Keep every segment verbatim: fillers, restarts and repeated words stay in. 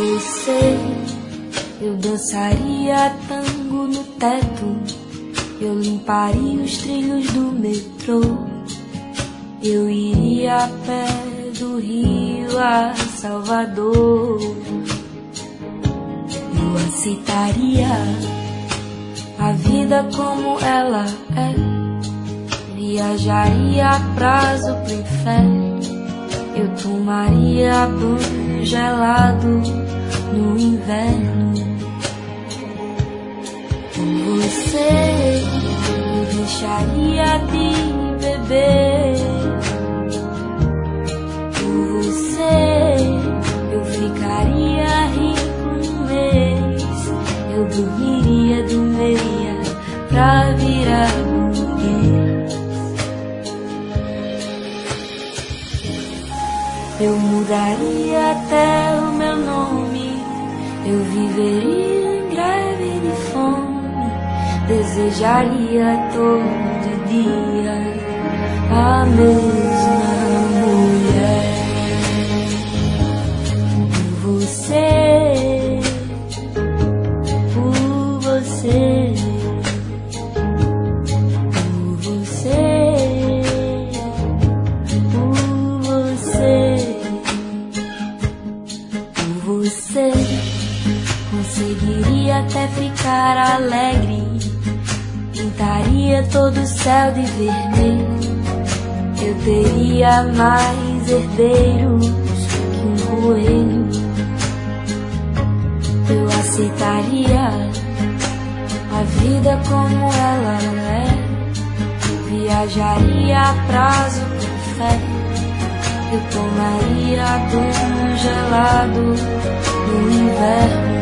você, eu dançaria tango no teto, eu limparia os trilhos do metrô, eu iria a pé do Rio a Salvador, eu aceitaria a vida como ela é, viajaria a prazo pro inferno, eu tomaria banho gelado no inverno. Com você eu deixaria de beber, por você eu ficaria rico um mês, eu dormiria de meia pra virar burguês. Eu mudaria até o meu nome, eu viveria em greve de fome, desejaria todo dia a mesma mulher. Por você, por você, por você, por você, por você. Conseguiria até ficar alegre, pintaria todo o céu de vermelho, eu teria mais herdeiros que um coelho, eu aceitaria a vida como ela é, viajaria a prazo com fé, eu tomaria banho gelado no inverno.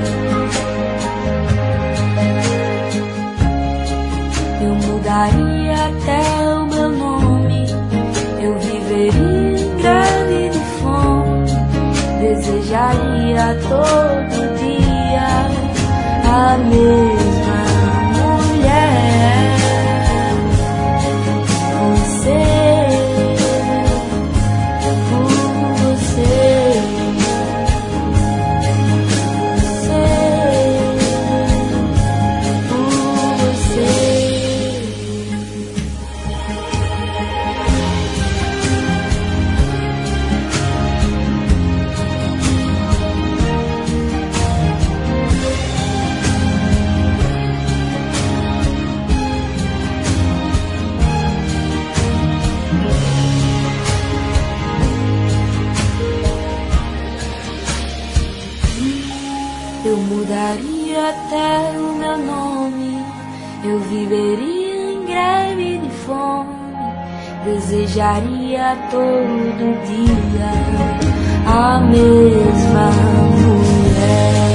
Eu mudaria até o meu nome, eu viveria em greve de fome, desejaria todo dia a mesma mulher. Você, por você, você, por você. Eu mudaria até o meu nome, eu viveria em greve de fome, desejaria todo dia a mesma mulher.